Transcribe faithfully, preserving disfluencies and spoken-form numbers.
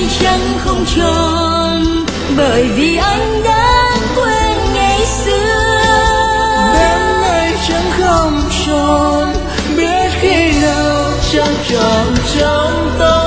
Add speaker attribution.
Speaker 1: trăng không tròn, bởi vì anh đã quên ngày xưa.
Speaker 2: Đêm nay trăng không tròn, biết khi nào trăng tròn trong tôi.